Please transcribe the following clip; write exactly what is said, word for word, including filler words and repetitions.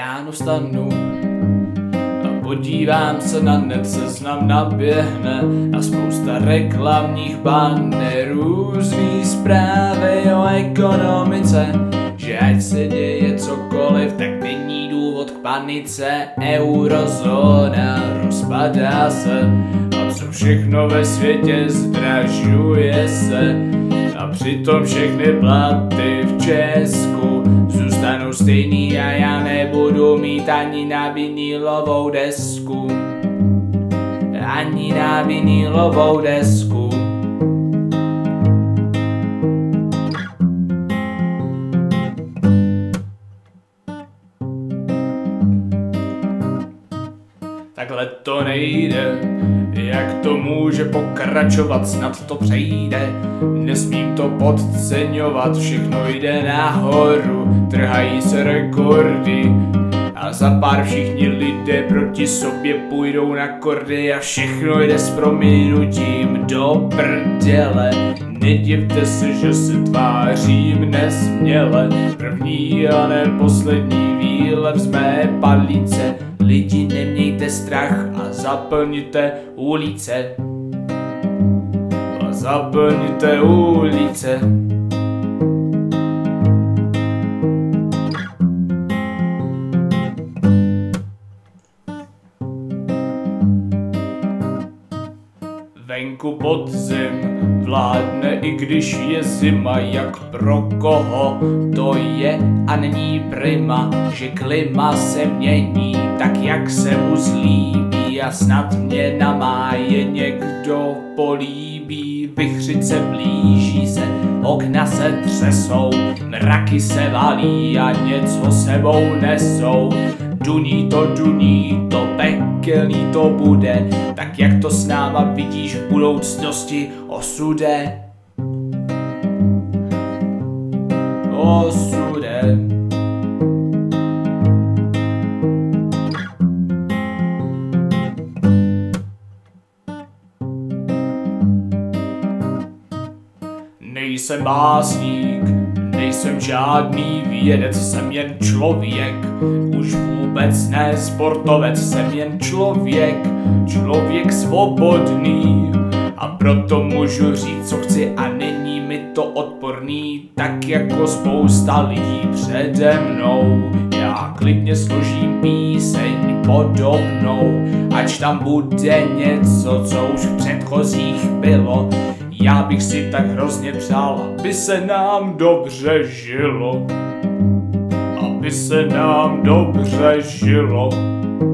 ráno vstanu a podívám se na net, seznam naběhne a spousta reklamních bannerů, různý zprávy o ekonomice, že ať se děje cokoliv, tak není důvod k panice. Eurozóna rozpadá se a co všechno ve světě zdražuje se, a přitom všechny platy v Česku zůstanou stejný a já nebudu mít ani na vinilovou desku, ani na vinilovou desku. Takhle to nejde, jak to může pokračovat, snad to přejde. Nesmím to podceňovat, všechno jde nahoru, trhají se rekordy a za pár všichni lidé proti sobě půjdou na kordy a všechno jde s prominutím do prdele. Nedivte se, že se tvářím nesměle, první a ne poslední výlev z mé palice. Lidi, nemějte strach a zaplňte ulice. A zaplňte ulice. Venku podzim vládne, i když je zima, jak pro koho to je a není prima, že klima se mění tak, jak se mu zlíbí a snad mě na máje někdo políbí. Vichřice blíží se, okna se třesou, mraky se valí a něco sebou nesou. Duní to, duní to, pekelný to bude, tak jak to s náma vidíš v budoucnosti, osude. Osude. Nejsem básník, nejsem žádný vědec, jsem jen člověk, už vůbec ne sportovec, jsem jen člověk, člověk svobodný a proto můžu říct, co chci a není mi to odporný, tak jako spousta lidí přede mnou. Já klidně složím píseň podobnou, ač tam bude něco, co už v předchozích bylo. Já bych si tak hrozně přál, aby se nám dobře žilo, aby se nám dobře žilo.